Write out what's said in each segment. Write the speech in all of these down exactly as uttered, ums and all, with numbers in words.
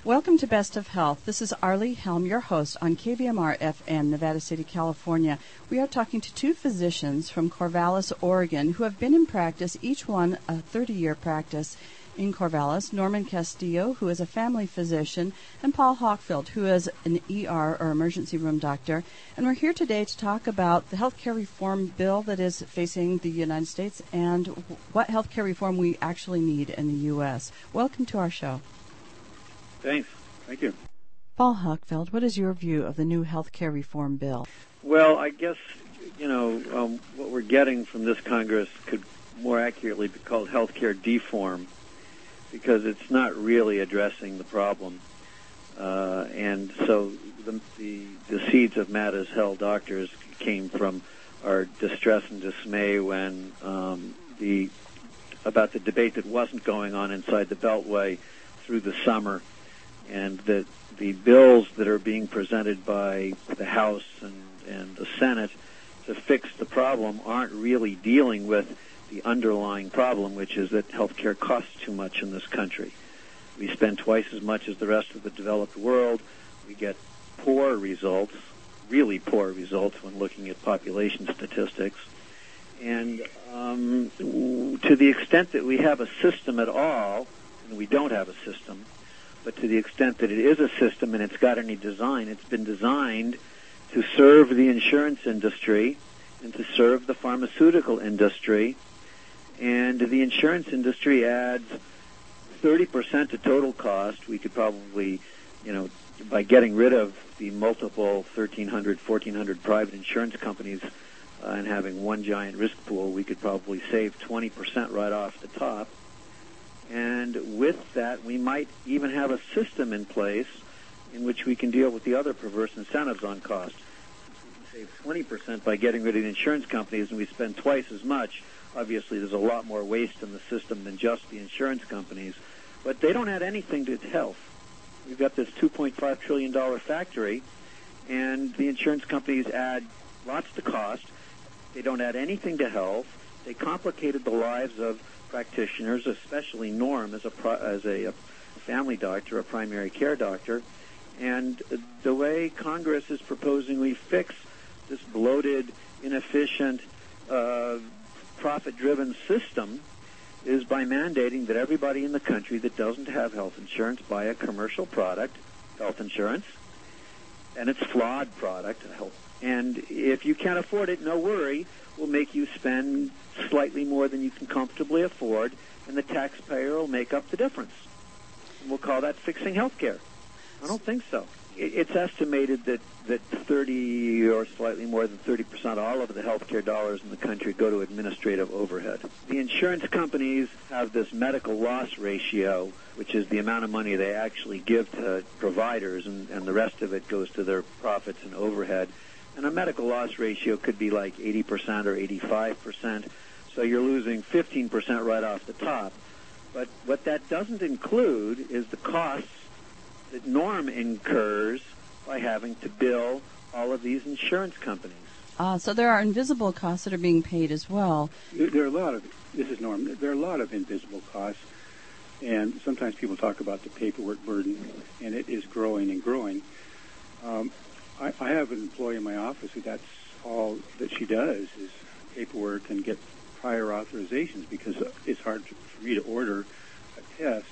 Welcome to Best of Health. This is Arlie Helm, your host on K V M R F M, Nevada City, California. We are talking to two physicians from Corvallis, Oregon, who have been in practice, each one a thirty-year practice in Corvallis. Norman Castillo, who is a family physician, and Paul Hochfeld, who is an E R or emergency room doctor. And we're here today to talk about the healthcare reform bill that is facing the United States and what healthcare reform we actually need in the U S. Welcome to our show. Thanks. Thank you. Paul Hochfeld, what is your view of the new healthcare reform bill? Well, I guess, you know, um, what we're getting from this Congress could more accurately be called healthcare deform, because it's not really addressing the problem. Uh, and so the, the, the seeds of Mad as Hell doctors came from our distress and dismay when um, the about the debate that wasn't going on inside the Beltway through the summer, and that the bills that are being presented by the House and, and the Senate to fix the problem aren't really dealing with the underlying problem, which is that healthcare costs too much in this country. We spend twice as much as the rest of the developed world. We get poor results, really poor results when looking at population statistics. And um, to the extent that we have a system at all, and we don't have a system, but to the extent that it is a system and it's got any design, it's been designed to serve the insurance industry and to serve the pharmaceutical industry. And the insurance industry adds thirty percent to total cost. We could probably, you know, by getting rid of the multiple thirteen hundred, fourteen hundred private insurance companies uh, and having one giant risk pool, we could probably save twenty percent right off the top. And with that, we might even have a system in place in which we can deal with the other perverse incentives on cost. We save twenty percent by getting rid of the insurance companies, and we spend twice as much. Obviously, there's a lot more waste in the system than just the insurance companies, but they don't add anything to health. We've got this two point five trillion dollars factory, and the insurance companies add lots to cost. They don't add anything to health. They complicated the lives of practitioners, especially Norm as a pro, as a, a family doctor, a primary care doctor. And the way Congress is proposing we fix this bloated, inefficient, uh, profit-driven system is by mandating that everybody in the country that doesn't have health insurance buy a commercial product, health insurance, and it's flawed product. And if you can't afford it, no worry. We'll make you spend slightly more than you can comfortably afford, and the taxpayer will make up the difference. And we'll call that fixing health care. I don't think so. It's estimated that, that thirty or slightly more than thirty percent of all of the health care dollars in the country go to administrative overhead. The insurance companies have this medical loss ratio, which is the amount of money they actually give to providers, and, and the rest of it goes to their profits and overhead. And a medical loss ratio could be like eighty percent or eighty-five percent, so you're losing fifteen percent right off the top. But what that doesn't include is the costs that Norm incurs by having to bill all of these insurance companies. Uh, so there are invisible costs that are being paid as well. There are a lot of, this is Norm, there are a lot of invisible costs, and sometimes people talk about the paperwork burden, and it is growing and growing. Um, I, I have an employee in my office who that's all that she does is paperwork and get prior authorizations, because it's hard to, for me to order a test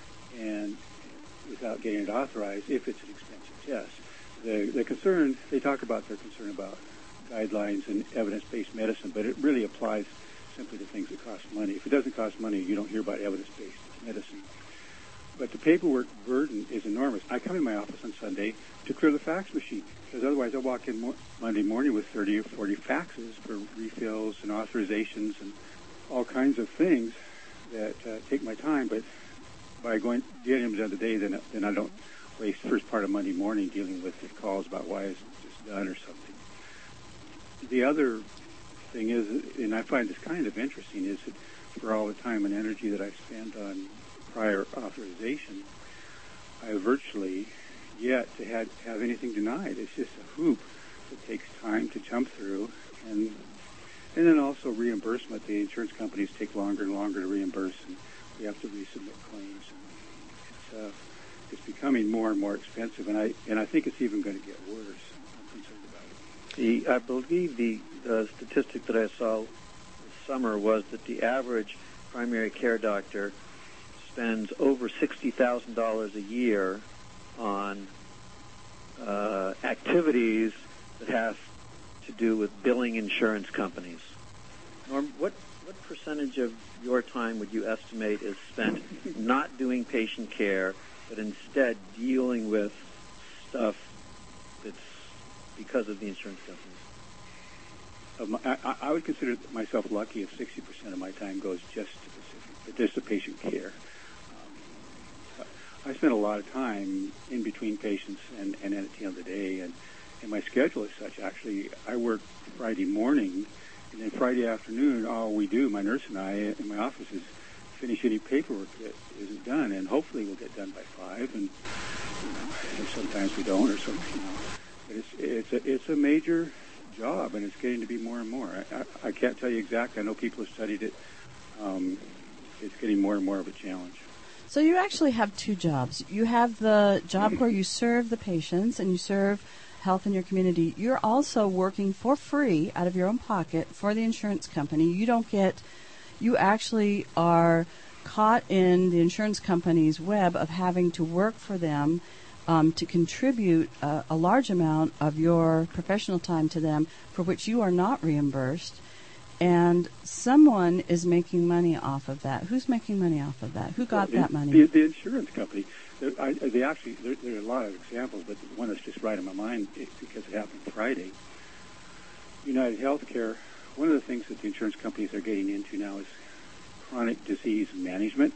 and without getting it authorized if it's an expensive test. The, the concern, they talk about their concern about guidelines and evidence-based medicine, but it really applies simply to things that cost money. If it doesn't cost money, you don't hear about evidence-based medicine. But the paperwork burden is enormous. I come in my office on Sunday to clear the fax machine, because otherwise I walk in mo- Monday morning with thirty or forty faxes for refills and authorizations and all kinds of things that uh, take my time. But by going getting them done today, then then I don't waste the first part of Monday morning dealing with calls about why it's just done or something. The other thing is, and I find this kind of interesting, is that for all the time and energy that I spend on prior authorization, I virtually yet to have, have anything denied. It's just a hoop that takes time to jump through, and and then also reimbursement. The insurance companies take longer and longer to reimburse, and we have to resubmit claims. And it's, uh, it's becoming more and more expensive, and I and I think it's even going to get worse. I'm concerned about it. The, I believe the uh, statistic that I saw this summer was that the average primary care doctor spends over sixty thousand dollars a year on uh, activities that have to do with billing insurance companies. Norm, what what percentage of your time would you estimate is spent not doing patient care, but instead dealing with stuff that's because of the insurance companies? Um, I, I would consider myself lucky if sixty percent of my time goes just to the, just to patient care. Um, I spend a lot of time in between patients and, and at the end of the day, and, and my schedule is such. Actually, I work Friday morning, and then Friday afternoon, all we do, my nurse and I in my office, is finish any paperwork that isn't done, and hopefully we'll get done by five. And you know, sometimes we don't, or something. You know, but it's it's a it's a major job, and it's getting to be more and more. I, I, I can't tell you exactly. I know people have studied it. Um, it's getting more and more of a challenge. So you actually have two jobs. You have the job where you serve the patients and you serve health in your community. You're also working for free out of your own pocket for the insurance company. You don't get, you actually are caught in the insurance company's web of having to work for them um, to contribute uh, a large amount of your professional time to them for which you are not reimbursed. And someone is making money off of that. Who's making money off of that? Who got well, that money? The, the insurance company. There, I, they actually, there, there are a lot of examples, but the one that's just right in my mind because it happened Friday. United Healthcare, one of the things that the insurance companies are getting into now is chronic disease management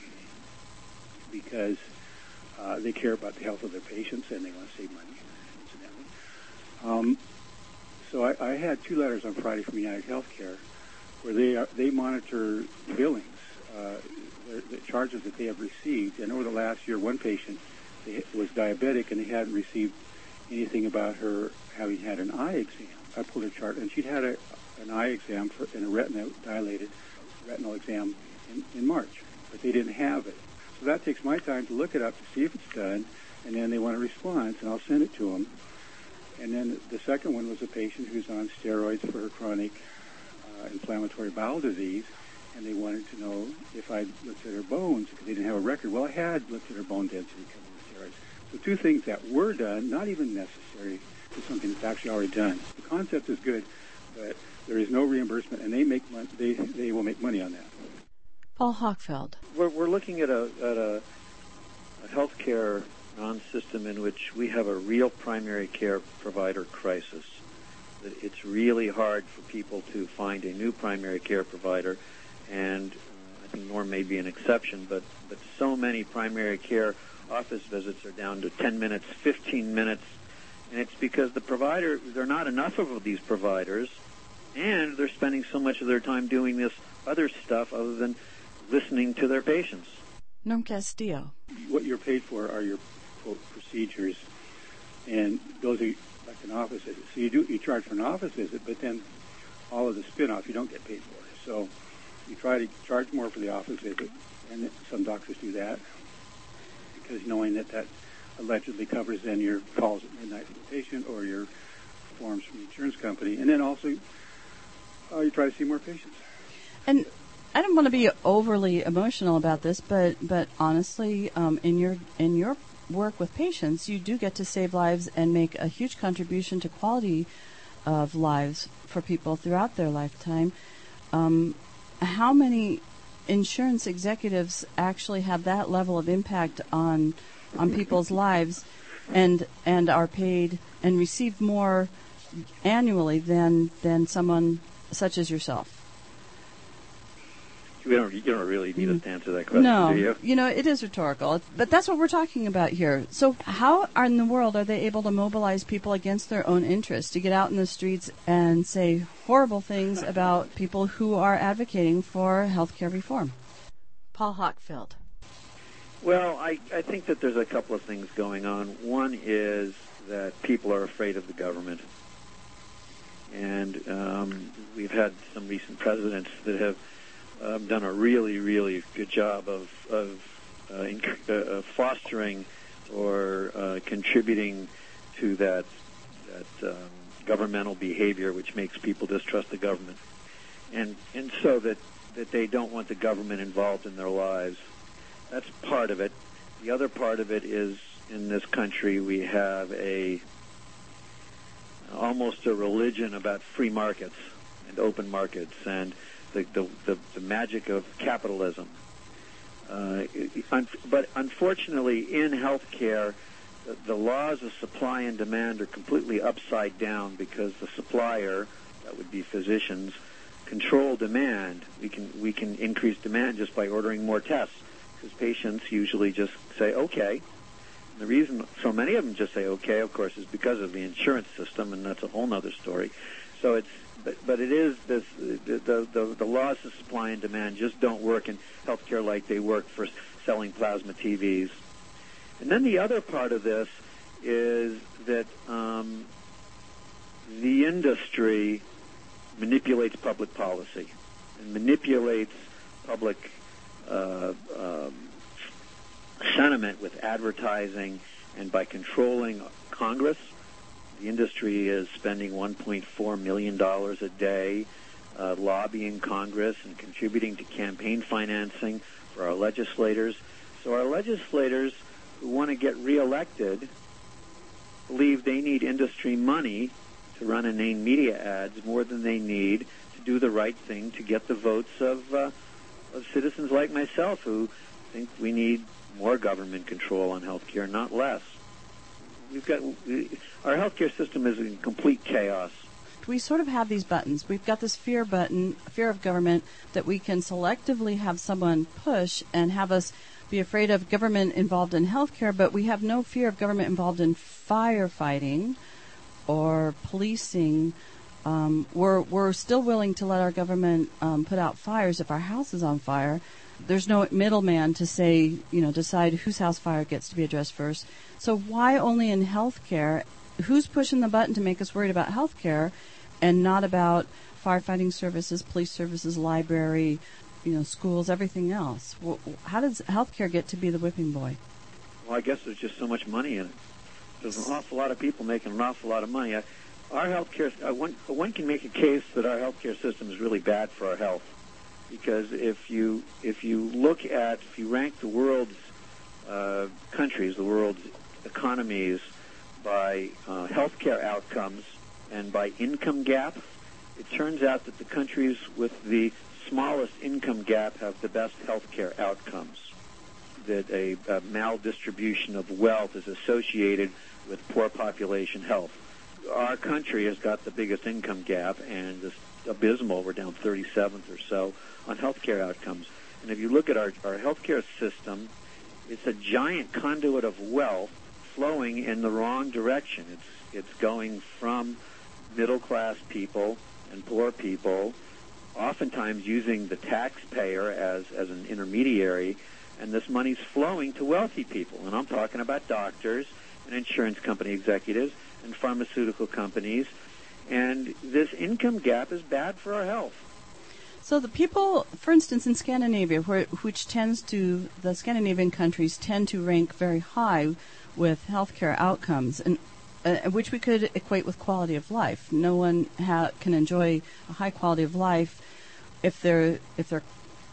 because uh, they care about the health of their patients and they want to save money, incidentally. Um, so I, I had two letters on Friday from United Healthcare where they are, they monitor billings, uh, the, the charges that they have received. And over the last year, one patient they, was diabetic and they hadn't received anything about her having had an eye exam. I pulled her chart, and she'd had a, an eye exam for, and a retina dilated retinal exam in, in March, but they didn't have it. So that takes my time to look it up to see if it's done, and then they want a response, and I'll send it to them. And then the second one was a patient who's on steroids for her chronic uh, inflammatory bowel disease, and they wanted to know if I looked at her bones because they didn't have a record. Well, I had looked at her bone density because of the steroids. So two things that were done, not even necessary, to something that's actually already done. The concept is good, but there is no reimbursement, and they make mon- they they will make money on that. Paul Hochfeld. We're, we're looking at a at a, a healthcare non-system in which we have a real primary care provider crisis. It's really hard for people to find a new primary care provider, and uh, I think Norm may be an exception, but, but so many primary care office visits are down to ten minutes, fifteen minutes, and it's because the provider, there are not enough of these providers, and they're spending so much of their time doing this other stuff other than listening to their patients. Norm Castillo. What you're paid for are your, quote, procedures, and those are like an office visit. So you do you charge for an office visit, but then all of the spin-off you don't get paid for. So you try to charge more for the office visit, and some doctors do that because knowing that that allegedly covers then your calls at midnight for the patient or your forms from the insurance company, and then also uh, you try to see more patients. And I don't want to be overly emotional about this, but but honestly, um, in your in your work with patients, you do get to save lives and make a huge contribution to quality of lives for people throughout their lifetime. Um, how many insurance executives actually have that level of impact on on people's lives, and and are paid and receive more annually than than someone such as yourself? You don't, you don't really need us to answer that question, no, do you? You know, it is rhetorical, but that's what we're talking about here. So how are, in the world are they able to mobilize people against their own interests, to get out in the streets and say horrible things about people who are advocating for health care reform? Paul Hochfeld. Well, I, I think that there's a couple of things going on. One is that people are afraid of the government. And um, we've had some recent presidents that have Um, done a really, really good job of, of uh, inc- uh, fostering or uh, contributing to that that um, governmental behavior which makes people distrust the government, and and so that that they don't want the government involved in their lives. That's part of it. The other part of it is, in this country we have a almost a religion about free markets and open markets and the the, the, the magic of capitalism. Uh, un- but unfortunately, in healthcare, the, the laws of supply and demand are completely upside down because the supplier, that would be physicians, control demand. We can we can increase demand just by ordering more tests, because patients usually just say okay. And the reason so many of them just say okay, of course, is because of the insurance system, and that's a whole other story. So it's but, but it is this the, the the the laws of supply and demand just don't work in healthcare like they work for selling plasma T Vs. And then the other part of this is that um, the industry manipulates public policy and manipulates public uh, um, sentiment with advertising, and by controlling Congress. The industry is spending one point four million dollars a day uh, lobbying Congress and contributing to campaign financing for our legislators. So our legislators who want to get reelected believe they need industry money to run inane media ads more than they need to do the right thing to get the votes of, uh, of citizens like myself who think we need more government control on healthcare, not less. We've got our healthcare system is in complete chaos. We sort of have these buttons. We've got this fear button, fear of government, that we can selectively have someone push and have us be afraid of government involved in healthcare, but we have no fear of government involved in firefighting or policing. Um, we're we're still willing to let our government um, put out fires if our house is on fire. There's no middleman to say, you know, decide whose house fire gets to be addressed first. So why only in healthcare? Who's pushing the button to make us worried about healthcare and not about firefighting services, police services, library, you know, schools, everything else? How does healthcare get to be the whipping boy? Well, I guess there's just so much money in it. There's an awful lot of people making an awful lot of money. I, our healthcare, uh, one, one can make a case that our healthcare system is really bad for our health. Because if you if you look at, if you rank the world's uh, countries, the world's economies by uh, healthcare outcomes and by income gap, it turns out that the countries with the smallest income gap have the best healthcare outcomes. That a, a maldistribution of wealth is associated with poor population health. Our country has got the biggest income gap, and this abysmal. We're down thirty-seventh or so on healthcare outcomes. And if you look at our, our healthcare system, it's a giant conduit of wealth flowing in the wrong direction. It's it's going from middle-class people and poor people, oftentimes using the taxpayer as, as an intermediary, and this money's flowing to wealthy people. And I'm talking about doctors and insurance company executives and pharmaceutical companies. And this income gap is bad for our health. So the people, for instance, in Scandinavia, where, which tends to, the Scandinavian countries tend to rank very high with healthcare outcomes, and uh, which we could equate with quality of life. No one ha- can enjoy a high quality of life if they're if they're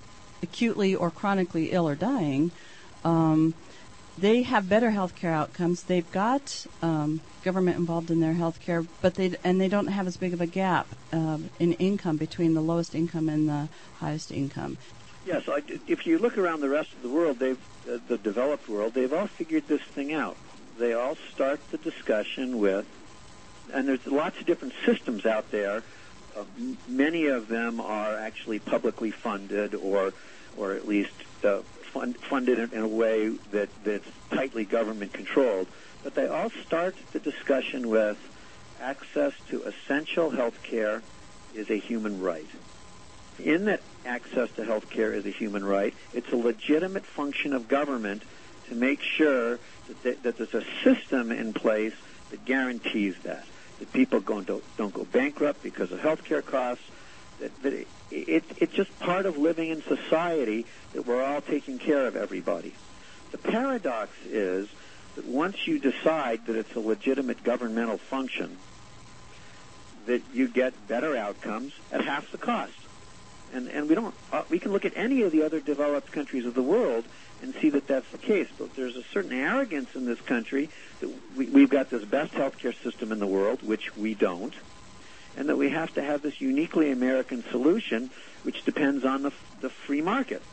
acutely or chronically ill or dying. Um, They have better healthcare outcomes. They've got um, government involved in their healthcare, but they and they don't have as big of a gap um, in income between the lowest income and the highest income. Yes, I, if you look around the rest of the world, they've uh, the developed world, they've all figured this thing out. They all start the discussion with, and there's lots of different systems out there. Uh, m- many of them are actually publicly funded, or or at least uh, Fund, funded in, in a way that, that's tightly government controlled, but they all start the discussion with access to essential health care is a human right. In that access to health care is a human right, it's a legitimate function of government to make sure that, they, that there's a system in place that guarantees that, that people go, don't, don't go bankrupt because of health care costs, that, that it, it, it's just part of living in society that we're all taking care of everybody. The paradox is that once you decide that it's a legitimate governmental function, that you get better outcomes at half the cost. And and we don't uh, we can look at any of the other developed countries of the world and see that that's the case. But there's a certain arrogance in this country that we, we've got this best healthcare system in the world, which we don't, and that we have to have this uniquely American solution, which depends on the the free market.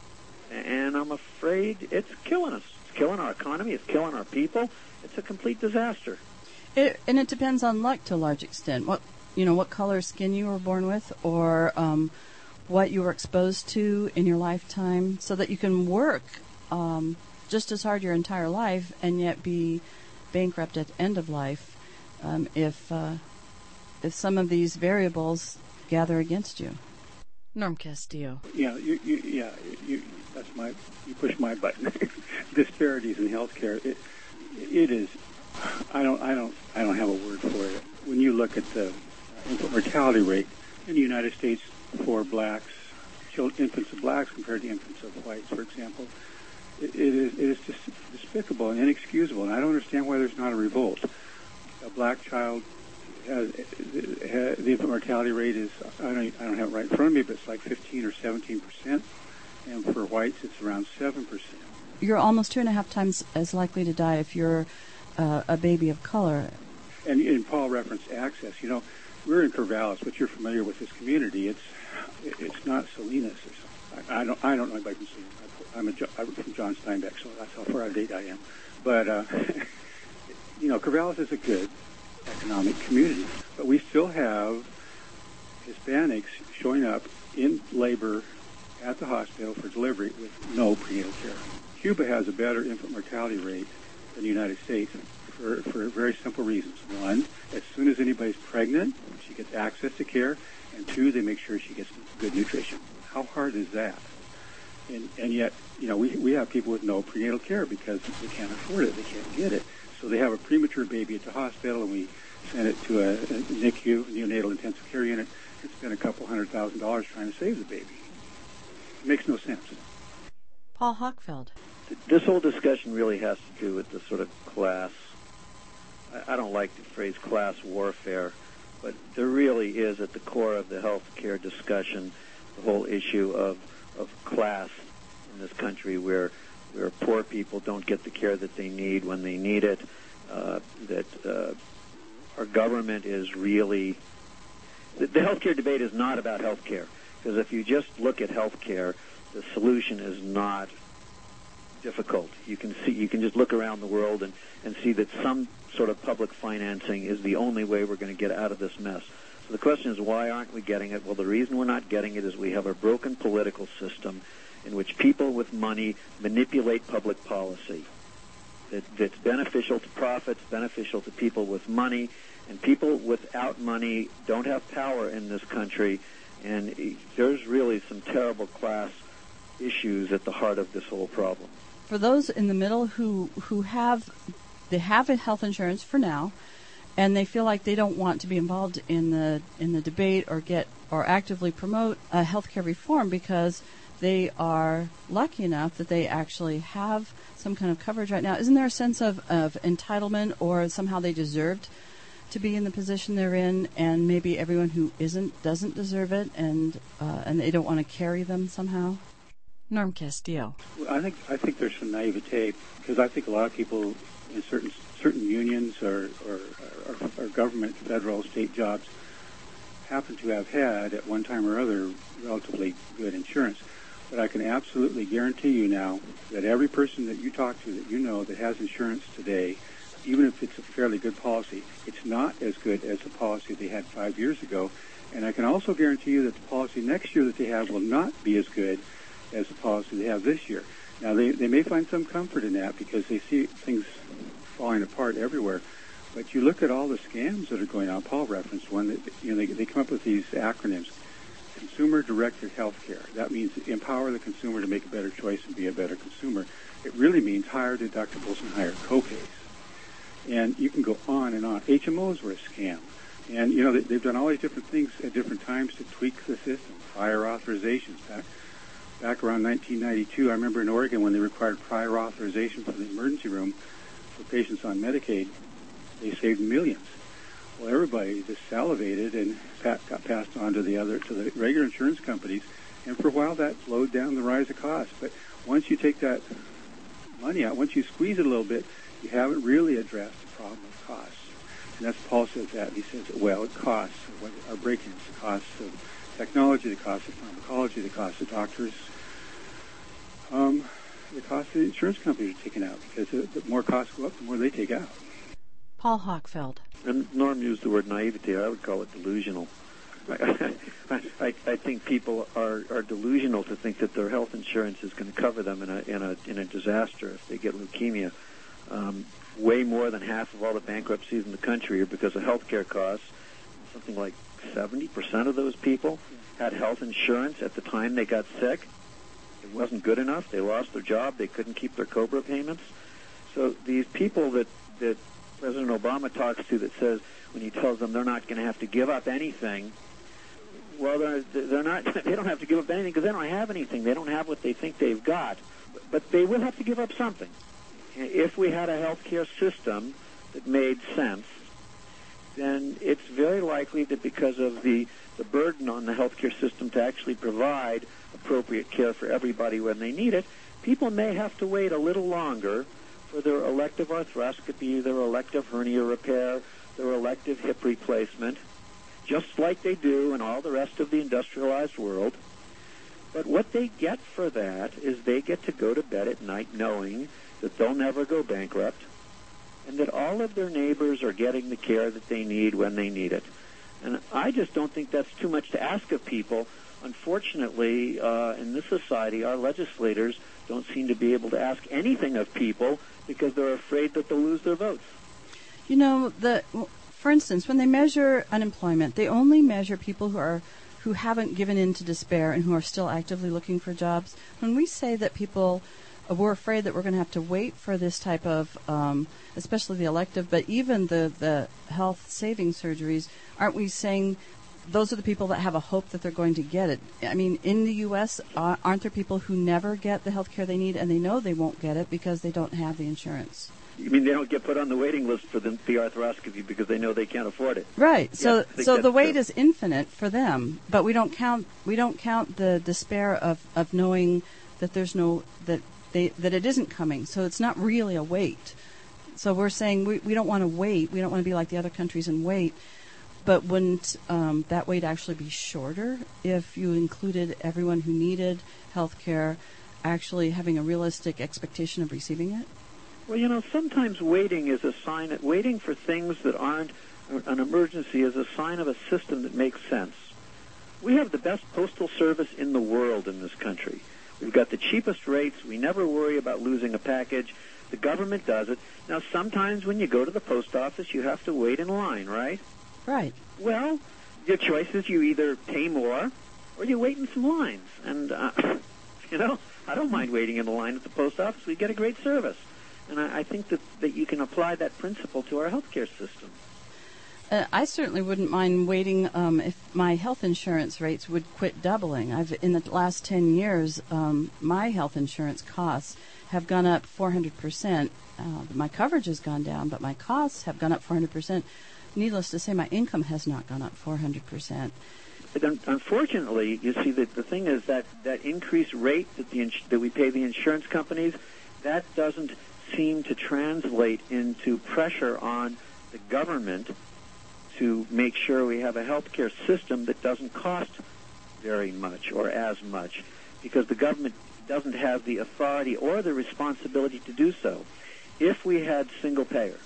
And I'm afraid it's killing us. It's killing our economy. It's killing our people. It's a complete disaster. It, and it depends on luck to a large extent. What you know, what color skin you were born with, or um, what you were exposed to in your lifetime, so that you can work um, just as hard your entire life and yet be bankrupt at the end of life um, if uh, if some of these variables gather against you. Norm Castillo. Yeah, you, you, yeah, you, that's my. You push my button. Disparities in healthcare. It, it is. I don't. I don't. I don't have a word for it. When you look at the infant mortality rate in the United States for blacks, children, infants of blacks compared to infants of whites, for example, it, it is. It is just despicable and inexcusable. And I don't understand why there's not a revolt. A black child. Has, has, the infant mortality rate is, I don't, I don't have it right in front of me, but it's like fifteen or seventeen percent. And for whites, it's around seven percent. You're almost two and a half times as likely to die if you're uh, a baby of color. And, and Paul referenced access. You know, we're in Corvallis, but you're familiar with this community. It's it's not Salinas or something. I, I don't I don't know anybody from Salinas. I'm, a, I'm from John Steinbeck, so that's how far out of date I am. But, uh, you know, Corvallis is a good economic community, but we still have Hispanics showing up in labor at the hospital for delivery with no prenatal care. Cuba has a better infant mortality rate than the United States for, for very simple reasons. One, as soon as anybody's pregnant, she gets access to care, and two, they make sure she gets good nutrition. How hard is that? And, and yet, you know, we we have people with no prenatal care because they can't afford it, they can't get it. So they have a premature baby at the hospital, and we send it to a, a N I C U, neonatal intensive care unit, and spend a couple hundred thousand dollars trying to save the baby. It makes no sense. Paul Hochfeld. This whole discussion really has to do with the sort of class. I, I don't like the phrase class warfare, but there really is at the core of the health care discussion the whole issue of, of class in this country, where where poor people don't get the care that they need when they need it, uh, that uh, our government is really... The, the healthcare debate is not about healthcare, because if you just look at healthcare, the solution is not difficult. You can see, you can just look around the world and, and see that some sort of public financing is the only way we're going to get out of this mess. So the question is, why aren't we getting it? Well, the reason we're not getting it is we have a broken political system in which people with money manipulate public policy. That, that's beneficial to profits, beneficial to people with money, and people without money don't have power in this country, and there's really some terrible class issues at the heart of this whole problem. For those in the middle who, who have, they have a health insurance for now, and they feel like they don't want to be involved in the in the debate or get or actively promote a healthcare reform because they are lucky enough that they actually have some kind of coverage right now. Isn't there a sense of, of entitlement, or somehow they deserved to be in the position they're in, and maybe everyone who isn't doesn't deserve it, and uh, and they don't want to carry them somehow? Norm Castillo. Well, I think I think there's some naivete, because I think a lot of people in certain certain unions or or, or, or government, federal, state jobs happen to have had at one time or other relatively good insurance. But I can absolutely guarantee you now that every person that you talk to that you know that has insurance today, even if it's a fairly good policy, it's not as good as the policy they had five years ago. And I can also guarantee you that the policy next year that they have will not be as good as the policy they have this year. Now, they, they may find some comfort in that because they see things falling apart everywhere. But you look at all the scams that are going on. Paul referenced one. That, you know, they, they come up with these acronyms. Consumer-directed health care. That means empower the consumer to make a better choice and be a better consumer. It really means higher deductibles and higher copays. And you can go on and on. H M Os were a scam. And, you know, they, they've done all these different things at different times to tweak the system. Prior authorizations. Back, back around nineteen ninety-two, I remember in Oregon when they required prior authorization for the emergency room for patients on Medicaid, they saved millions. Well, everybody just salivated and got passed on to the other, to the regular insurance companies, and for a while that slowed down the rise of costs. But once you take that money out, once you squeeze it a little bit, you haven't really addressed the problem of costs. And that's Paul says that. He says, well, it costs, what our break-ins, the costs of technology, the cost of pharmacology, the cost of doctors, um, the cost of the insurance companies are taken out, because the, the more costs go up, the more they take out. Paul Hochfeld. And Norm used the word naivety. I would call it delusional. I, I, I think people are, are delusional to think that their health insurance is going to cover them in a in a in a disaster if they get leukemia. Um, way more than half of all the bankruptcies in the country are because of health care costs. Something like seventy percent of those people had health insurance at the time they got sick. It wasn't good enough. They lost their job. They couldn't keep their COBRA payments. So these people that, that President Obama talks to, that says when he tells them they're not going to have to give up anything, well, they're, they're not. They don't have to give up anything because they don't have anything. They don't have what they think they've got. But they will have to give up something. If we had a health care system that made sense, then it's very likely that because of the, the burden on the health care system to actually provide appropriate care for everybody when they need it, people may have to wait a little longer for their elective arthroscopy, their elective hernia repair, their elective hip replacement, just like they do in all the rest of the industrialized world. But what they get for that is they get to go to bed at night knowing that they'll never go bankrupt and that all of their neighbors are getting the care that they need when they need it. And I just don't think that's too much to ask of people. Unfortunately, uh, in this society, our legislators don't seem to be able to ask anything of people because they're afraid that they'll lose their votes. You know, the for instance, when they measure unemployment, they only measure people who are who haven't given in to despair and who are still actively looking for jobs. When we say that people uh, we're afraid that we're going to have to wait for this type of, um, especially the elective, but even the, the health-saving surgeries, aren't we saying those are the people that have a hope that they're going to get it? I mean, in the U S, uh, aren't there people who never get the health care they need and they know they won't get it because they don't have the insurance? You mean they don't get put on the waiting list for the, the arthroscopy because they know they can't afford it? Right. So, yes, so the wait true. is infinite for them, but we don't count. We don't count the despair of, of knowing that there's no that they that it isn't coming. So it's not really a wait. So we're saying we, we don't want to wait. We don't want to be like the other countries and wait. But wouldn't um, that wait actually be shorter if you included everyone who needed health care actually having a realistic expectation of receiving it? Well, you know, sometimes waiting is a sign that waiting for things that aren't an emergency is a sign of a system that makes sense. We have the best postal service in the world in this country. We've got the cheapest rates. We never worry about losing a package. The government does it. Now, sometimes when you go to the post office, you have to wait in line, right? Right. Well, your choice is you either pay more or you wait in some lines. And, uh, you know, I don't mind waiting in the line at the post office. We get a great service. And I, I think that, that you can apply that principle to our healthcare system. Uh, I certainly wouldn't mind waiting um, if my health insurance rates would quit doubling. I've in the last ten years, um, my health insurance costs have gone up four hundred percent. Uh, my coverage has gone down, but my costs have gone up four hundred percent. Needless to say, my income has not gone up four hundred percent. But unfortunately, you see, that the thing is that that increased rate that the ins- that we pay the insurance companies, that doesn't seem to translate into pressure on the government to make sure we have a healthcare system that doesn't cost very much or as much, because the government doesn't have the authority or the responsibility to do so. If we had single payer,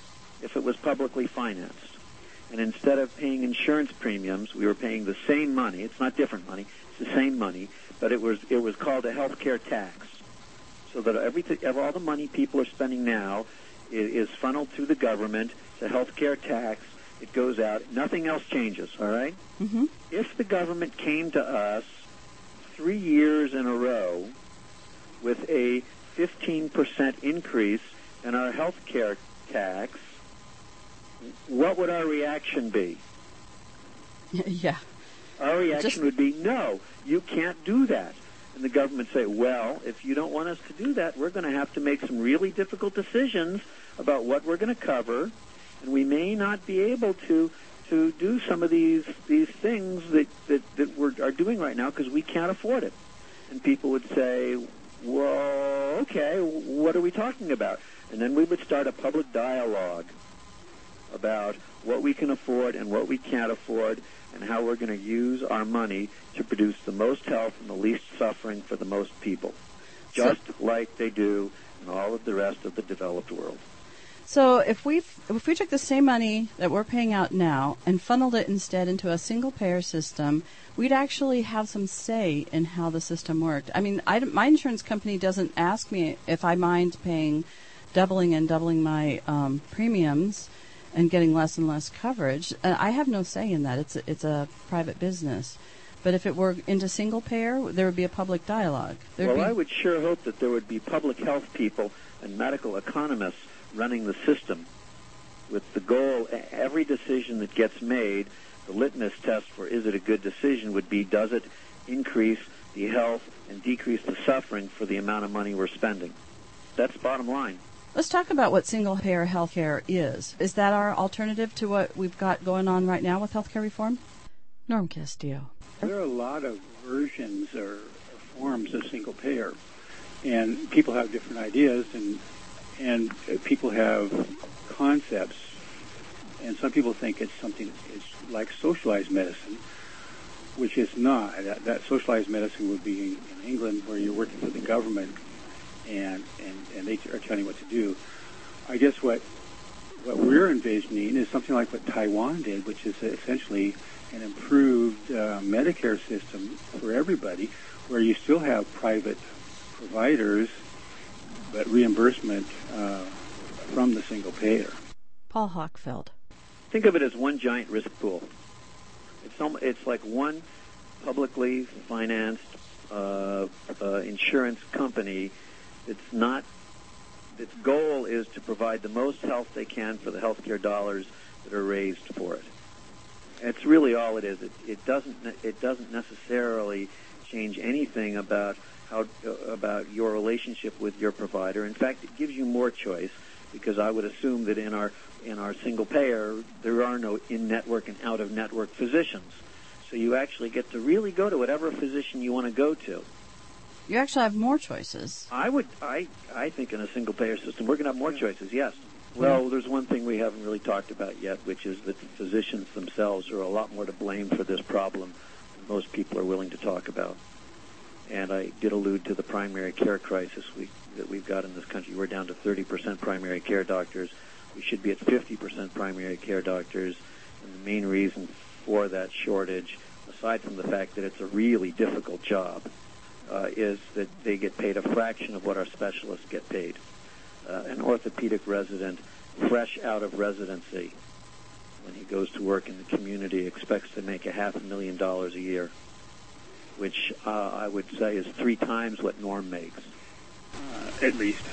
if it was publicly financed, and instead of paying insurance premiums, we were paying the same money. It's not different money. It's the same money, but it was it was called a health care tax, so that everything, all the money people are spending now is, is funneled through the government. It's a health care tax. It goes out. Nothing else changes, all right? Mm-hmm. If the government came to us three years in a row with a fifteen percent increase in our health care tax, what would our reaction be? Yeah. Our reaction Just... would be, no, you can't do that. And the government say, well, if you don't want us to do that, we're going to have to make some really difficult decisions about what we're going to cover, and we may not be able to to do some of these these things that, that, that we are doing right now because we can't afford it. And people would say, well, okay, what are we talking about? And then we would start a public dialogue about what we can afford and what we can't afford and how we're going to use our money to produce the most health and the least suffering for the most people, just so, like they do in all of the rest of the developed world. So if we if we took the same money that we're paying out now and funneled it instead into a single-payer system, we'd actually have some say in how the system worked. I mean, I, my insurance company doesn't ask me if I mind paying doubling and doubling my um, premiums and getting less and less coverage. Uh, I have no say in that. It's a, it's a private business. But if it were into single-payer, there would be a public dialogue. There'd well, be I would sure hope that there would be public health people and medical economists running the system with the goal, every decision that gets made, the litmus test for is it a good decision would be, does it increase the health and decrease the suffering for the amount of money we're spending? That's the bottom line. Let's talk about what single-payer health care is. Is that our alternative to what we've got going on right now with health care reform? Norm Castillo. There are a lot of versions or, or forms of single-payer, and people have different ideas, and and people have concepts, and some people think it's something it's like socialized medicine, which is not. That, that socialized medicine would be in England, where you're working for the government, and, and, and they are telling you what to do. I guess what what we're envisioning is something like what Taiwan did, which is essentially an improved uh, Medicare system for everybody, where you still have private providers, but reimbursement uh, from the single payer. Paul Hochfeld. Think of it as one giant risk pool. It's some, it's like one publicly financed uh, uh, insurance company. It's not. Its goal is to provide the most health they can for the healthcare dollars that are raised for it. It's really all it is. It, it doesn't. It doesn't necessarily change anything about how about your relationship with your provider. In fact, it gives you more choice, because I would assume that in our in our single payer there are no in-network and out-of-network physicians. So you actually get to really go to whatever physician you want to go to. You actually have more choices. I would. I I think in a single payer system we're going to have more choices. Yes. Well, there's one thing we haven't really talked about yet, which is that the physicians themselves are a lot more to blame for this problem than most people are willing to talk about. And I did allude to the primary care crisis we, that we've got in this country. We're down to thirty percent primary care doctors. We should be at fifty percent primary care doctors. And the main reason for that shortage, aside from the fact that it's a really difficult job, uh, is that they get paid a fraction of what our specialists get paid. Uh, an orthopedic resident, fresh out of residency, when he goes to work in the community, expects to make a half a million dollars a year, which uh, I would say is three times what Norm makes, uh, at least.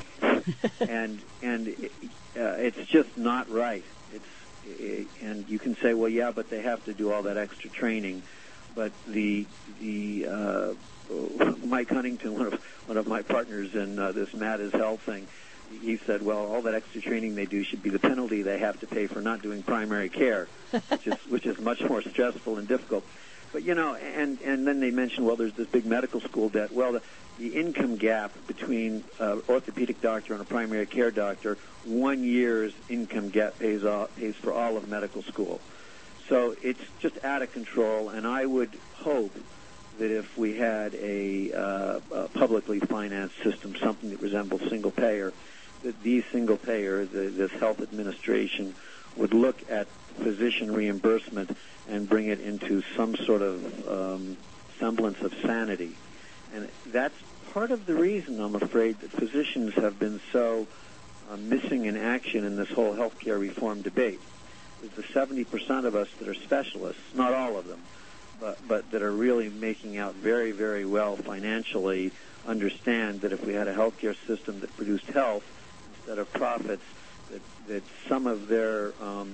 and and it, uh, it's just not right. It's it, and you can say, well, yeah, but they have to do all that extra training. But the the uh, Mike Huntington, one of one of my partners in uh, this Matt is Health thing, he said, well, all that extra training they do should be the penalty they have to pay for not doing primary care, which is which is much more stressful and difficult. But, you know, and, and then they mentioned, well, there's this big medical school debt. Well, the, the income gap between an orthopedic doctor and a primary care doctor, one year's income gap pays, all, pays for all of medical school. So it's just out of control, and I would hope that if we had a, uh, a publicly financed system, something that resembles single payer, that these single payer, the, this health administration, would look at physician reimbursement and bring it into some sort of um, semblance of sanity. And that's part of the reason, I'm afraid, that physicians have been so uh, missing in action in this whole healthcare reform debate. There's the seventy percent of us that are specialists, not all of them, but, but that are really making out very, very well financially, understand that if we had a healthcare system that produced health instead of profits, that, that some of their um,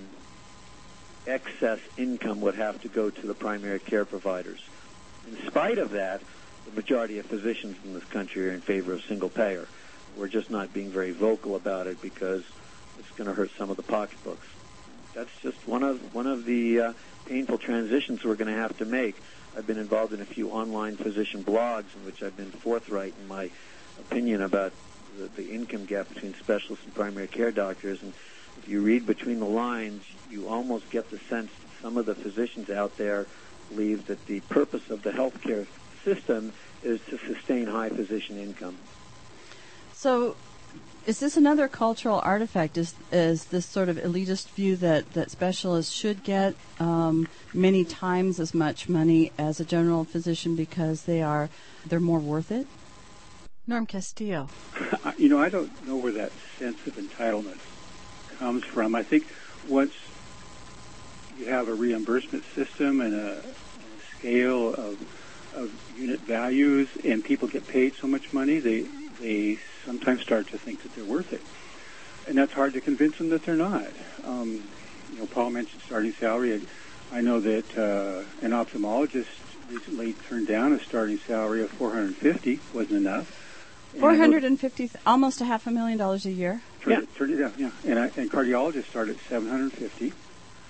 excess income would have to go to the primary care providers. In spite of that, the majority of physicians in this country are in favor of single payer. We're just not being very vocal about it because it's going to hurt some of the pocketbooks. That's just one of one of the uh, painful transitions we're going to have to make. I've been involved in a few online physician blogs in which I've been forthright in my opinion about the, the income gap between specialists and primary care doctors. And if you read between the lines, you almost get the sense that some of the physicians out there believe that the purpose of the healthcare system is to sustain high physician income. So is this another cultural artifact? Is is this sort of elitist view that, that specialists should get um, many times as much money as a general physician because they are they're more worth it? Norm Castillo. You know, I don't know where that sense of entitlement comes from. I think once you have a reimbursement system and a, and a scale of, of unit values and people get paid so much money, they they sometimes start to think that they're worth it. And that's hard to convince them that they're not. Um, you know, Paul mentioned starting salary. I know that uh, an ophthalmologist recently turned down a starting salary of four hundred fifty dollars, wasn't enough. four hundred fifty, almost a half a million dollars a year? Turned, yeah. Turned it down, yeah. And, I, and cardiologists start at seven hundred fifty dollars.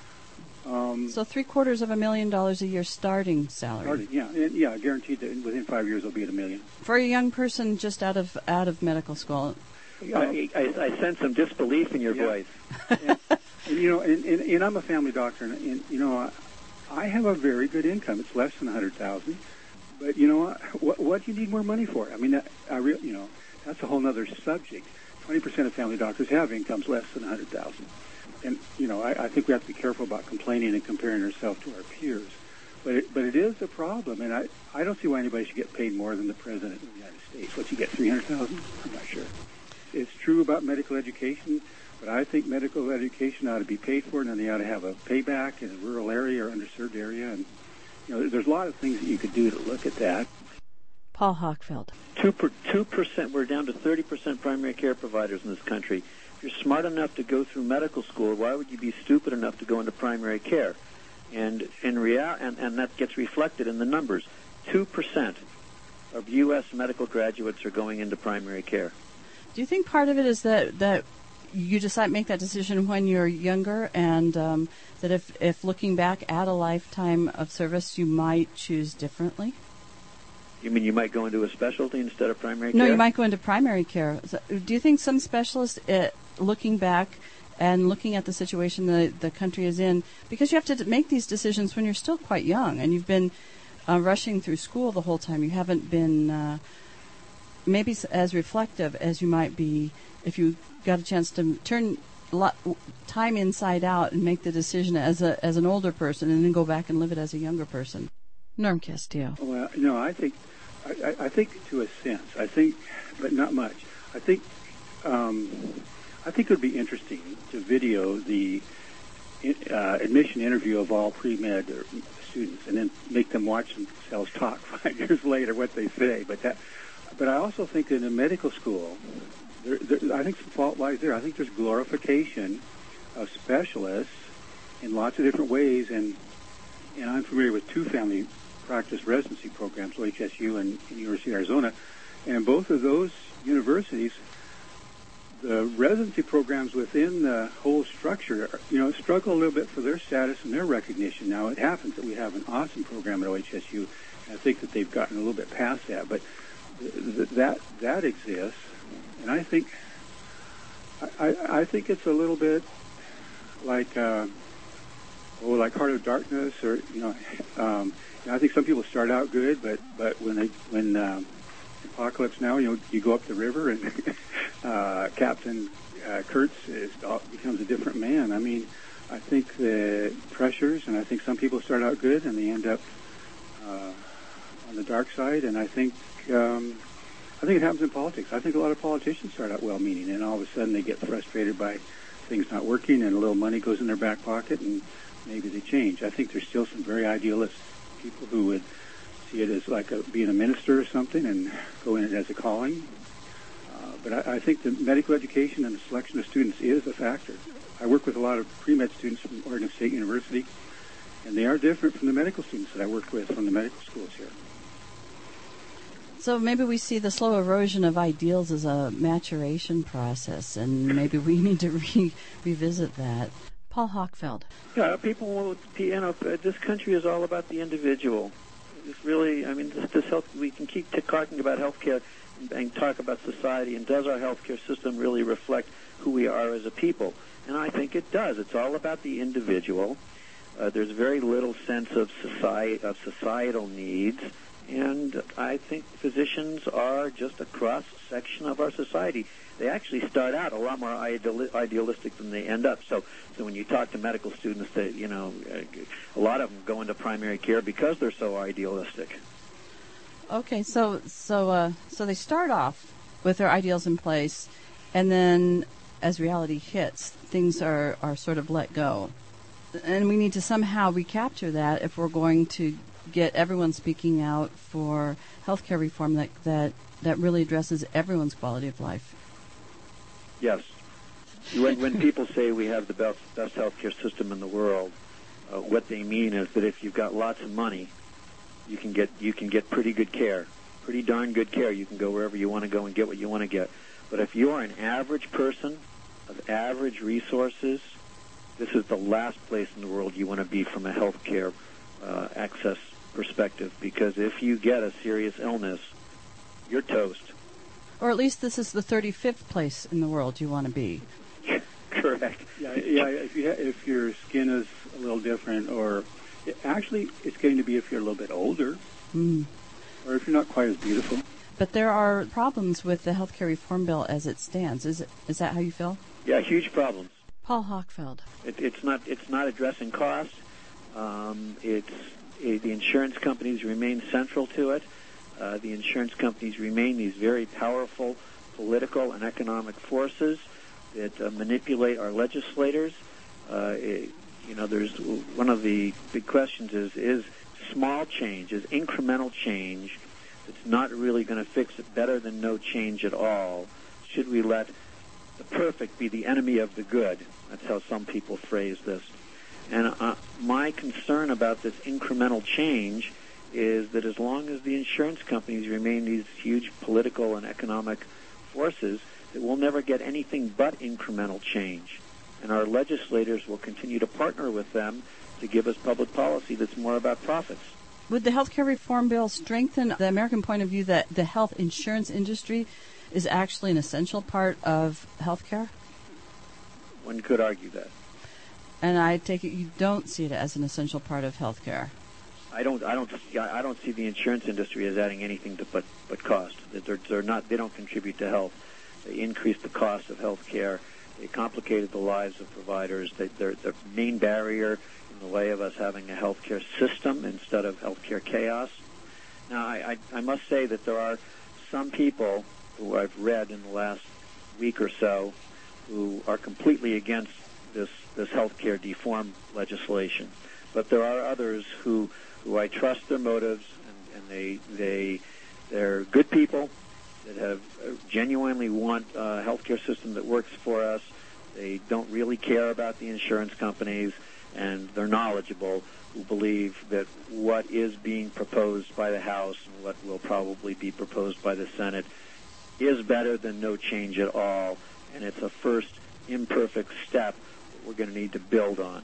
Um, so three quarters of a million dollars a year starting salary. Starting, yeah, and, yeah, guaranteed that within five years they'll be at a million. For a young person just out of out of medical school. I, I, I sense some disbelief in your yeah. voice. and, and, you know, and, and, and I'm a family doctor, and, and you know, I, I have a very good income. It's less than a hundred thousand, but you know, what, what do you need more money for? I mean, that, I re, you know, that's a whole other subject. Twenty percent of family doctors have incomes less than a hundred thousand. And, you know, I, I think we have to be careful about complaining and comparing ourselves to our peers. But it, but it is a problem, and I, I don't see why anybody should get paid more than the President of the United States. What, you get three hundred thousand dollars? I'm not sure. It's true about medical education, but I think medical education ought to be paid for, and then they ought to have a payback in a rural area or underserved area. And, you know, there's a lot of things that you could do to look at that. Paul Hochfeld. Two per, two percent, we're down to thirty percent primary care providers in this country. If you're smart enough to go through medical school, why would you be stupid enough to go into primary care? And in real, and, and that gets reflected in the numbers. Two percent of U S medical graduates are going into primary care. Do you think part of it is that, that you decide make that decision when you're younger, and um, that if, if looking back at a lifetime of service, you might choose differently? You mean you might go into a specialty instead of primary no, care? No, you might go into primary care. So, do you think some specialists, uh, looking back and looking at the situation the, the country is in, because you have to make these decisions when you're still quite young and you've been uh, rushing through school the whole time, you haven't been uh, maybe as reflective as you might be if you got a chance to turn lot, time inside out and make the decision as a as an older person and then go back and live it as a younger person? Norm Castillo. Well, no, I think, I, I think to a sense, I think, but not much. I think, um, I think it would be interesting to video the uh, admission interview of all pre-med students and then make them watch themselves talk five years later what they say. But that, but I also think that in a medical school, there, there, I think some fault lies there. I think there's glorification of specialists in lots of different ways, and and I'm familiar with two family practice residency programs, O H S U and, and University of Arizona, and in both of those universities, the residency programs within the whole structure, you know, struggle a little bit for their status and their recognition. Now, it happens that we have an awesome program at O H S U, and I think that they've gotten a little bit past that, but th- th- that that exists, and I think I, I, I think it's a little bit like uh, oh, like Heart of Darkness, or you know, um, you know, I think some people start out good, but but when they when um, Apocalypse Now, you know, you go up the river and uh, Captain uh, Kurtz is, becomes a different man. I mean, I think the pressures, and I think some people start out good and they end up uh, on the dark side. And I think um, I think it happens in politics. I think a lot of politicians start out well-meaning, and all of a sudden they get frustrated by things not working, and a little money goes in their back pocket, and maybe they change. I think there's still some very idealist people who would see it as like a, being a minister or something and go in it as a calling. Uh, but I, I think the medical education and the selection of students is a factor. I work with a lot of pre-med students from Oregon State University, and they are different from the medical students that I work with from the medical schools here. So maybe we see the slow erosion of ideals as a maturation process, and maybe we need to re- revisit that. Paul Hochfeld. Yeah, people, will, you know, this country is all about the individual. It's really, I mean, this, this health, we can keep t- talking about healthcare and, and talk about society, and does our healthcare system really reflect who we are as a people? And I think it does. It's all about the individual. Uh, there's very little sense of society, of societal needs. And I think physicians are just a cross-section of our society. They actually start out a lot more ideali- idealistic than they end up. So, so when you talk to medical students, they, you know, a lot of them go into primary care because they're so idealistic. Okay, so so uh, so they start off with their ideals in place, and then as reality hits, things are, are sort of let go. And we need to somehow recapture that if we're going to get everyone speaking out for healthcare reform that, that, that really addresses everyone's quality of life. Yes. When, when people say we have the best, best healthcare system in the world, uh, what they mean is that if you've got lots of money, you can get you can get pretty good care, pretty darn good care. You can go wherever you want to go and get what you want to get. But if you're an average person of average resources, this is the last place in the world you want to be from a healthcare uh, access perspective, because if you get a serious illness, you're toast. Or at least this is the thirty-fifth place in the world you want to be. Correct. Yeah, yeah. If you ha- if your skin is a little different, or it, actually, it's going to be if you're a little bit older, mm. or if you're not quite as beautiful. But there are problems with the healthcare reform bill as it stands. Is it, is that how you feel? Yeah, huge problems. Paul Hochfeld. It, it's not it's not addressing costs. Um, it's it, the insurance companies remain central to it. Uh, the insurance companies remain these very powerful political and economic forces that uh, manipulate our legislators. Uh, it, you know, there's one of the big questions is is small change, is incremental change that's not really going to fix it better than no change at all? Should we let the perfect be the enemy of the good? That's how some people phrase this. And uh, my concern about this incremental change is that as long as the insurance companies remain these huge political and economic forces, that we'll never get anything but incremental change. And our legislators will continue to partner with them to give us public policy that's more about profits. Would the healthcare reform bill strengthen the American point of view that the health insurance industry is actually an essential part of healthcare? One could argue that. And I take it you don't see it as an essential part of healthcare. I don't. I don't. I don't see the insurance industry as adding anything to but but cost. That they're, they're not. They don't contribute to health. They increase the cost of health care. They complicated the lives of providers. They, they're the main barrier in the way of us having a health care system instead of health care chaos. Now, I, I, I must say that there are some people who I've read in the last week or so who are completely against this this health care deform legislation. But there are others who who I trust their motives, and, and they they they're good people that have genuinely want a healthcare system that works for us. They don't really care about the insurance companies, and they're knowledgeable, who believe that what is being proposed by the House and what will probably be proposed by the Senate is better than no change at all, and it's a first imperfect step that we're going to need to build on.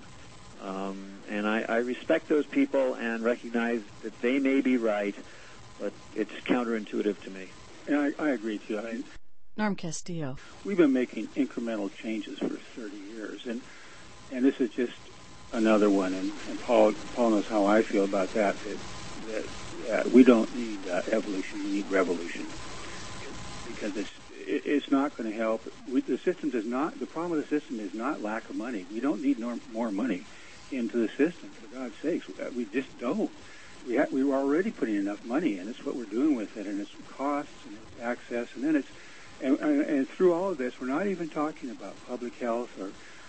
Um, and I, I respect those people and recognize that they may be right, but it's counterintuitive to me. And I, I agree, too. I mean, Norm Castillo. We've been making incremental changes for thirty years, and and this is just another one. And, and Paul Paul knows how I feel about that, that, that uh, we don't need uh, evolution, we need revolution. Because it's, it, it's not going to help. We, the system does not, the problem with the system is not lack of money. We don't need no, more money into the system, for God's sakes. We just don't. We ha- we were already putting enough money in. It's what we're doing with it, and it's costs and it's access, and then it's and, and, and through all of this, we're not even talking about public health or,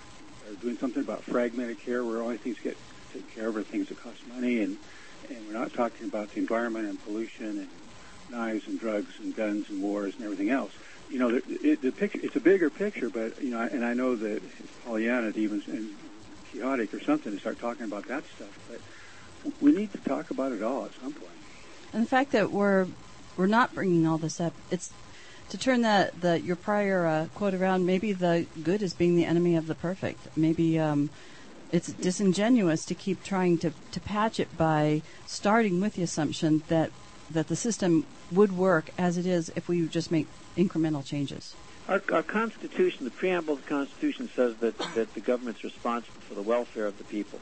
or doing something about fragmented care, where only things get taken care of are things that cost money, and and we're not talking about the environment and pollution and knives and drugs and guns and wars and everything else. You know, the, it, the picture, it's a bigger picture, but you know, and I know that it's Pollyanna to even and chaotic or something to start talking about that stuff, but we need to talk about it all at some point. And the fact that we're we're not bringing all this up. It's to turn the, the your prior uh, quote around. Maybe the good is being the enemy of the perfect. Maybe um, it's disingenuous to keep trying to, to patch it by starting with the assumption that that the system would work as it is if we just make incremental changes. Our, our Constitution, the preamble of the Constitution, says that, that the government's responsible for the welfare of the people.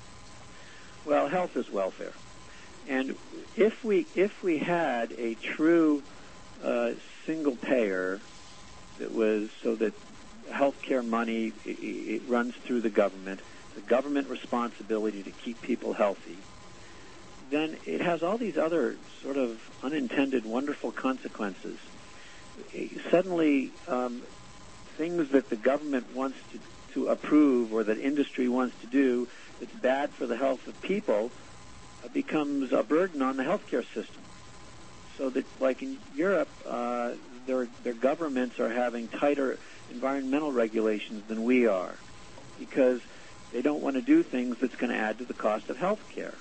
Well, health is welfare. And if we if we had a true uh, single payer that was so that health care money it, it runs through the government, the government responsibility to keep people healthy, then it has all these other sort of unintended wonderful consequences. Suddenly, um, things that the government wants to, to approve or that industry wants to do that's bad for the health of people uh, becomes a burden on the healthcare system. So that, like in Europe, uh, their, their governments are having tighter environmental regulations than we are because they don't want to do things that's going to add to the cost of healthcare.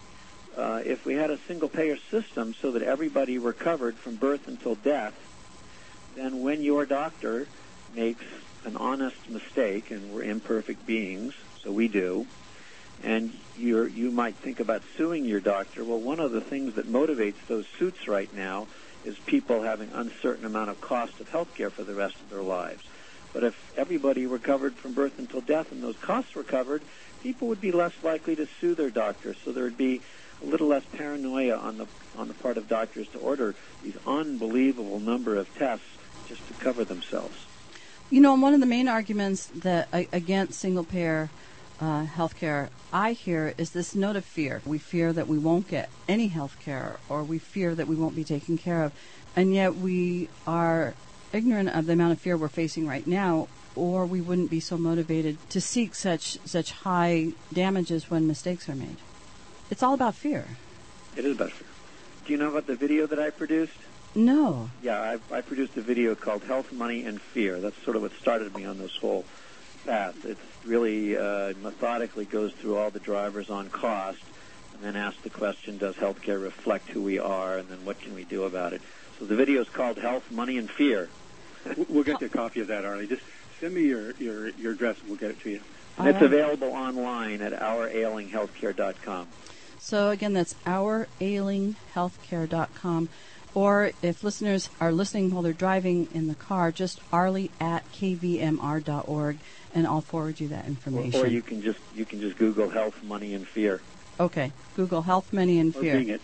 Uh, if we had a single-payer system so that everybody were covered from birth until death, then when your doctor makes an honest mistake, and we're imperfect beings, so we do, and you're, you might think about suing your doctor, well, one of the things that motivates those suits right now is people having uncertain amount of cost of health care for the rest of their lives. But if everybody were covered from birth until death and those costs were covered, people would be less likely to sue their doctor, so there would be a little less paranoia on the on the part of doctors to order these unbelievable number of tests just to cover themselves. You know, one of the main arguments that uh, against single-payer uh, health care I hear is this note of fear. We fear that we won't get any health care, or we fear that we won't be taken care of, and yet we are ignorant of the amount of fear we're facing right now, or we wouldn't be so motivated to seek such such high damages when mistakes are made. It's all about fear. It is about fear. Do you know about the video that I produced? No. Yeah, I, I produced a video called Health, Money, and Fear. That's sort of what started me on this whole path. It really uh, methodically goes through all the drivers on cost and then asks the question, does healthcare reflect who we are, and then what can we do about it? So the video is called Health, Money, and Fear. We'll get you a copy of that, Arlie. Just send me your, your, your address and we'll get it to you. And it's available online at our ailing healthcare dot com. So again, that's our ailing healthcare dot com. Or if listeners are listening while they're driving in the car, just Arlie at k v m r dot org, and I'll forward you that information. Or, or you can just you can just Google Health, Money, and Fear. Okay, Google Health, Money, and Fear. Or Bing it.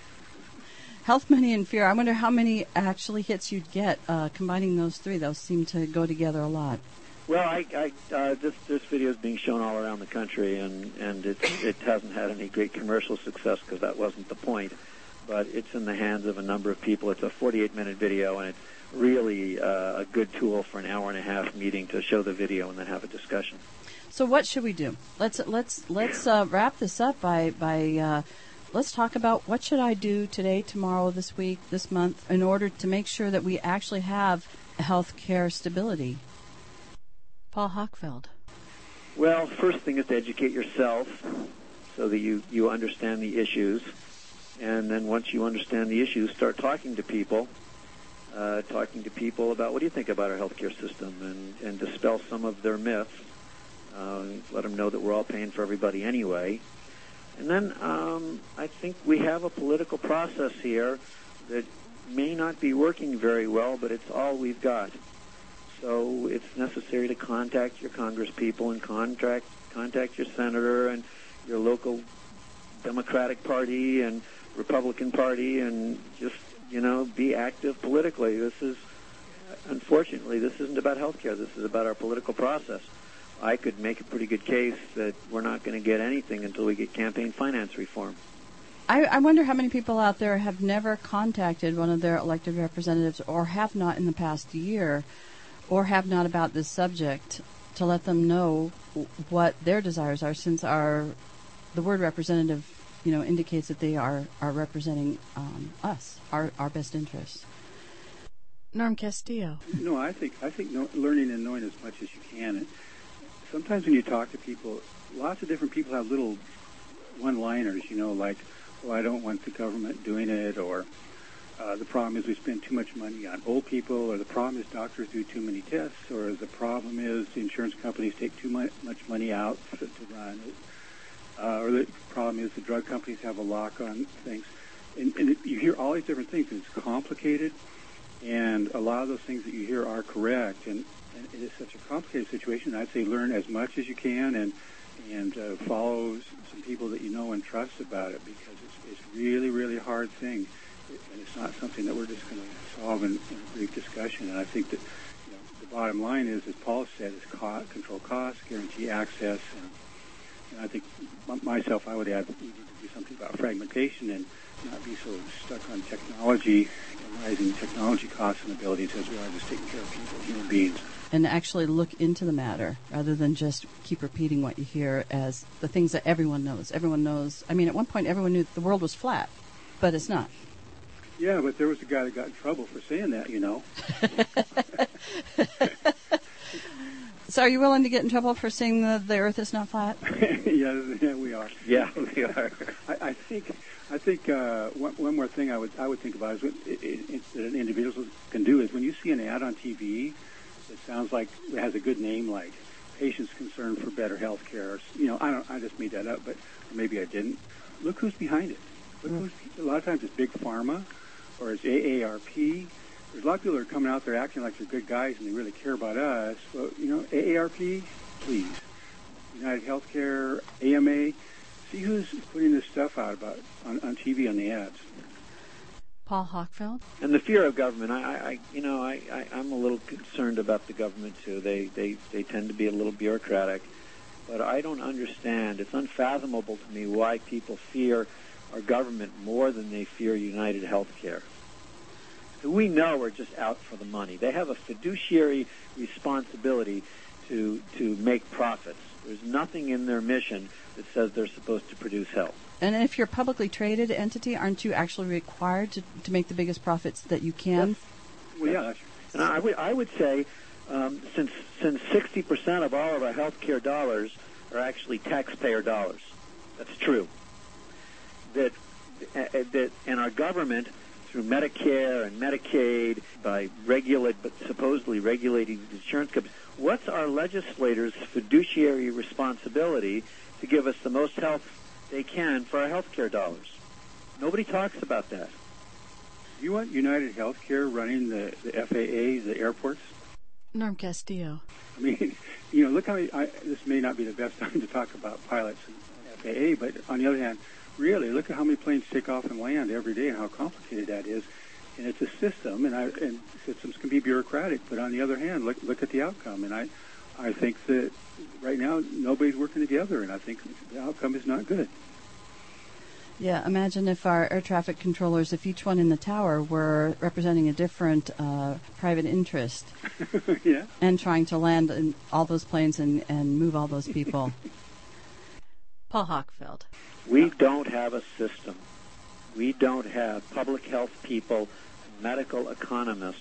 Health, Money, and Fear. I wonder how many actually hits you'd get uh, combining those three. Those seem to go together a lot. Well, I, I, uh, this this video is being shown all around the country, and and it it hasn't had any great commercial success because that wasn't the point. But it's in the hands of a number of people. It's a forty-eight minute video, and it's really uh, a good tool for an hour and a half meeting to show the video and then have a discussion. So what should we do? Let's let's let's uh, wrap this up by by uh, let's talk about what should I do today, tomorrow, this week, this month, in order to make sure that we actually have health care stability. Paul Hochfeld. Well, first thing is to educate yourself so that you, you understand the issues. And then once you understand the issues, start talking to people, uh, talking to people about what do you think about our healthcare system, and, and dispel some of their myths. Uh, let them know that we're all paying for everybody anyway. And then um, I think we have a political process here that may not be working very well, but it's all we've got. So it's necessary to contact your congresspeople and contact contact your senator and your local Democratic Party and Republican Party, and just, you know, be active politically. This is, unfortunately, this isn't about health care. This is about our political process. I could make a pretty good case that we're not going to get anything until we get campaign finance reform. I, I wonder how many people out there have never contacted one of their elected representatives, or have not in the past year, or have not about this subject, to let them know what their desires are, since our the word representative, you know, indicates that they are, are representing um, us, our, our best interests. Norm Castillo. No, I think I think no, learning and knowing as much as you can. And sometimes when you talk to people, lots of different people have little one-liners, you know, like, well, I don't want the government doing it, or Uh, the problem is we spend too much money on old people, or the problem is doctors do too many tests, or the problem is the insurance companies take too much, much money out to, to run it, uh, or the problem is the drug companies have a lock on things. And, and it, you hear all these different things. It's complicated, and a lot of those things that you hear are correct. And, and it is such a complicated situation. I'd say learn as much as you can, and and uh, follow some people that you know and trust about it, because it's, it's really, really a hard thing. And it's not something that we're just going to solve in, in a brief discussion. And I think that, you know, the bottom line is, as Paul said, is cost, control costs, guarantee access. And, and I think m- myself, I would add we need to do something about fragmentation and not be so stuck on technology and rising technology costs and abilities as we are just taking care of people, human beings. And actually look into the matter rather than just keep repeating what you hear as the things that everyone knows. Everyone knows. I mean, at one point, everyone knew the world was flat, but it's not. Yeah, but there was a guy that got in trouble for saying that, you know. So are you willing to get in trouble for saying the, the earth is not flat? yeah, yeah, we are. Yeah, we are. I, I think I think uh, one, one more thing I would I would think about is what it, it, it, that an individual can do is when you see an ad on T V that sounds like it has a good name, like Patients Concerned for Better Health Care. You know, I don't. I just made that up, but or maybe I didn't. Look who's behind it. Look who's, a lot of times it's Big Pharma, or it's A A R P. There's a lot of people that are coming out there acting like they're good guys and they really care about us. Well, you know, A A R P, please. United Healthcare, A M A. See who's putting this stuff out about on, on T V on the ads. Paul Hochfeld? And the fear of government, I, I you know, I, I, I'm a little concerned about the government too. They, they, they tend to be a little bureaucratic, but I don't understand. It's unfathomable to me why people fear our government more than they fear United Healthcare. Who we know are just out for the money. They have a fiduciary responsibility to to make profits. There's nothing in their mission that says they're supposed to produce health. And if you're a publicly traded entity, aren't you actually required to, to make the biggest profits that you can? Yes. Well, yeah. That's and I would I would say um, since since sixty percent of all of our healthcare dollars are actually taxpayer dollars. That's true. That uh, that and our government, through Medicare and Medicaid, by regulate but supposedly regulating the insurance companies, what's our legislators' fiduciary responsibility to give us the most health they can for our health care dollars? Nobody talks about that. You want United Healthcare running the, the F A A, the airports? Norm Castillo. I mean, you know, look how many, I, this may not be the best time to talk about pilots and F A A, but on the other hand, really, look at how many planes take off and land every day and how complicated that is. And it's a system, and, I, and systems can be bureaucratic, but on the other hand, look look at the outcome. And I, I think that right now nobody's working together, and I think the outcome is not good. Yeah, imagine if our air traffic controllers, if each one in the tower were representing a different uh, private interest. Yeah. And trying to land in all those planes and, and move all those people. Paul Hochfeld. We don't have a system. We don't have public health people, medical economists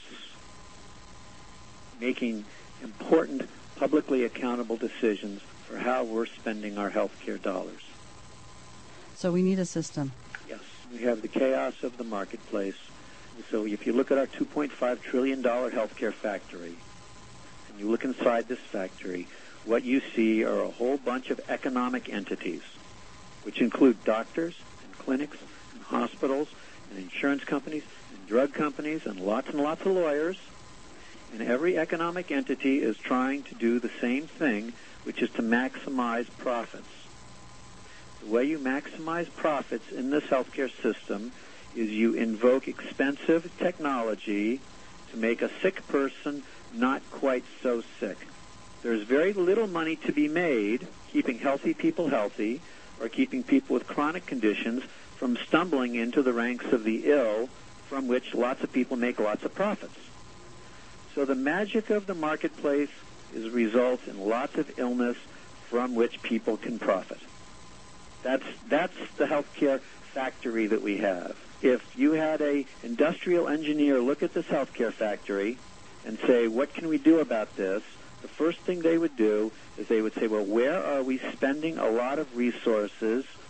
making important, publicly accountable decisions for how we're spending our health care dollars. So we need a system. Yes. We have the chaos of the marketplace. So if you look at our two point five trillion dollars healthcare factory, and you look inside this factory, what you see are a whole bunch of economic entities, which include doctors and clinics and hospitals and insurance companies and drug companies and lots and lots of lawyers. And every economic entity is trying to do the same thing, which is to maximize profits. The way you maximize profits in this healthcare system is you invoke expensive technology to make a sick person not quite so sick. There's very little money to be made keeping healthy people healthy or keeping people with chronic conditions from stumbling into the ranks of the ill, from which lots of people make lots of profits. So the magic of the marketplace is results in lots of illness from which people can profit. That's that's the healthcare factory that we have. If you had a industrial engineer look at this healthcare factory and say, what can we do about this? The first thing they would do is they would say, well, where are we spending a lot of resources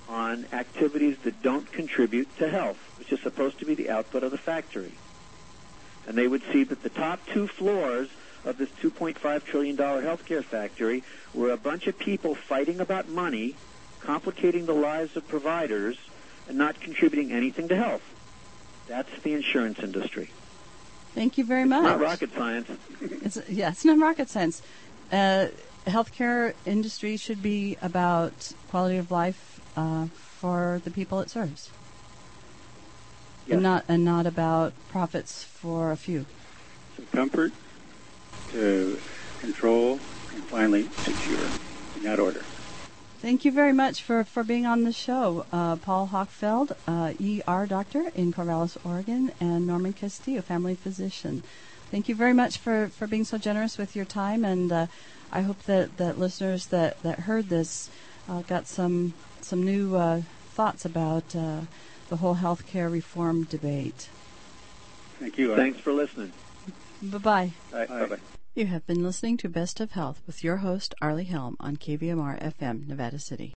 on activities that don't contribute to health, which is supposed to be the output of the factory. And they would see that the top two floors of this two point five trillion dollars healthcare factory were a bunch of people fighting about money, complicating the lives of providers, and not contributing anything to health. That's the insurance industry. Thank you very It's much. not rocket science. It's, yeah, it's not rocket science. Uh, healthcare industry should be about quality of life uh, for the people it serves, Yes. and not and not about profits for a few. Some comfort, to control, and finally secure, in that order. Thank you very much for, for being on the show, uh, Paul Hochfeld, uh, E R doctor in Corvallis, Oregon, and Norman Castillo, family physician. Thank you very much for, for being so generous with your time, and uh, I hope that, that listeners that, that heard this uh, got some some new uh, thoughts about uh, the whole healthcare reform debate. Thank you. Thanks for listening. Bye-bye. All right, Bye. bye-bye. You have been listening to Best of Health with your host, Arlie Helm, on K V M R F M, Nevada City.